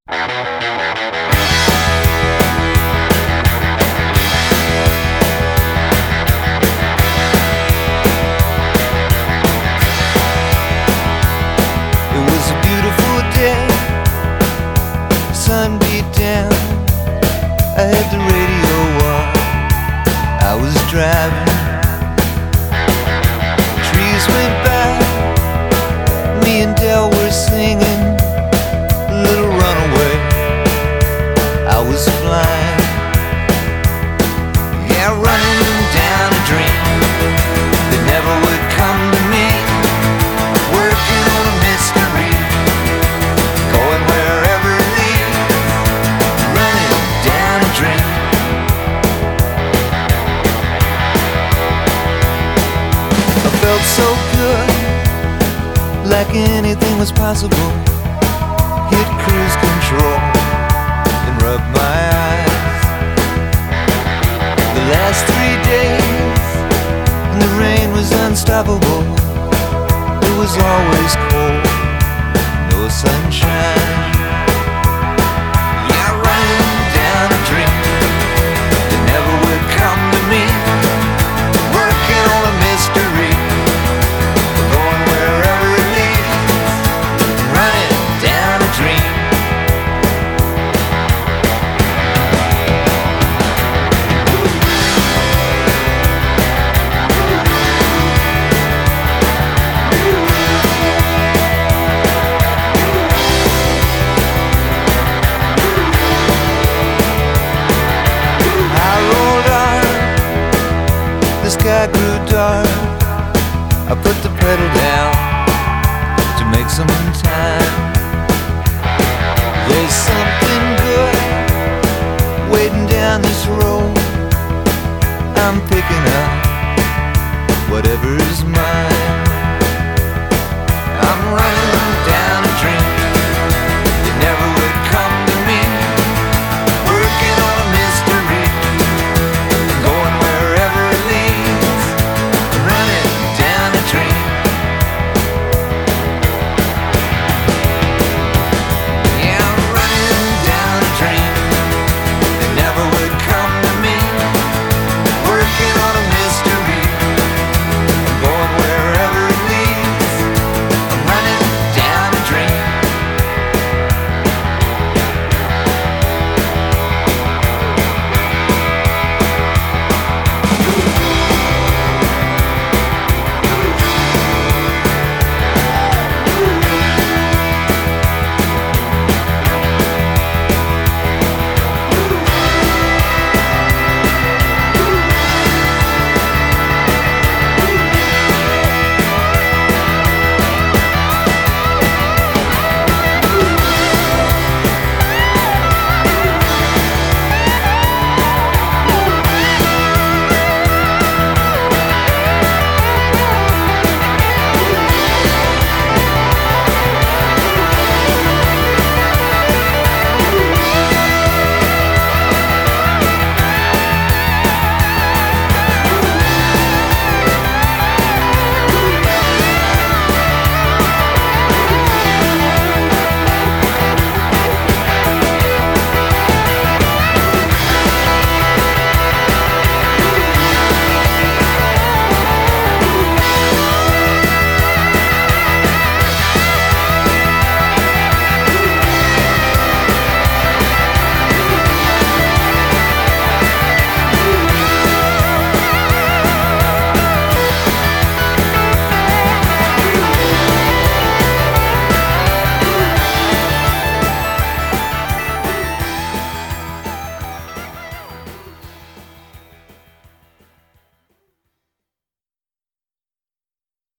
Sun beat down, I had the radio on, I was driving. Trees went by, me and Del were singing Little Runaway. I was flying, yeah, running down a dream that never would come to me, working on a mystery, going wherever it leads, running down a dream. I felt so good, like anything was possible. Hit cruise control and rub my eyes. The last 3 days, and the rain was unstoppable. It was always cold, no sunshine. Yeah, running down a dream that never would come to me, working on a mystery, going wherever it leads, running down a dream. I rolled on, the sky grew dark. I put the pedal down to make some time. There's something good waiting down this road. I'm picking up whatever's mine.